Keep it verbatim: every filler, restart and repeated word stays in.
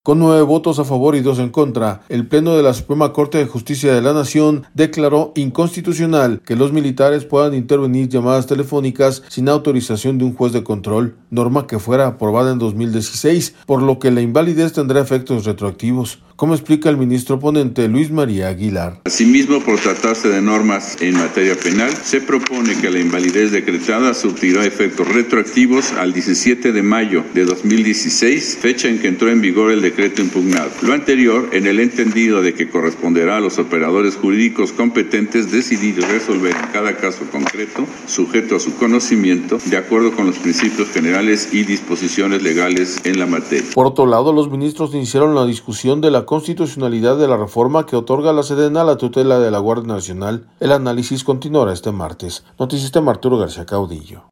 Con nueve votos a favor y dos en contra, el Pleno de la Suprema Corte de Justicia de la Nación declaró inconstitucional que los militares puedan intervenir llamadas telefónicas sin autorización de un juez de control, norma que fuera aprobada en dos mil dieciséis, por lo que la invalidez tendrá efectos retroactivos, como explica el ministro ponente Luis María Aguilar. Asimismo, por tratarse de normas en materia penal, se propone que la invalidez decretada surtirá efectos retroactivos al diecisiete de mayo de dos mil dieciséis, fecha en que entró en vigor el decreto impugnado. Lo anterior en el entendido de que corresponderá a los operadores jurídicos competentes decidir y resolver en cada caso concreto, sujeto a su conocimiento, de acuerdo con los principios generales y disposiciones legales en la materia. Por otro lado, los ministros iniciaron la discusión de la constitucionalidad de la reforma que otorga a la Sedena la tutela de la Guardia Nacional. El análisis continuará este martes. Noticias de Arturo García Caudillo.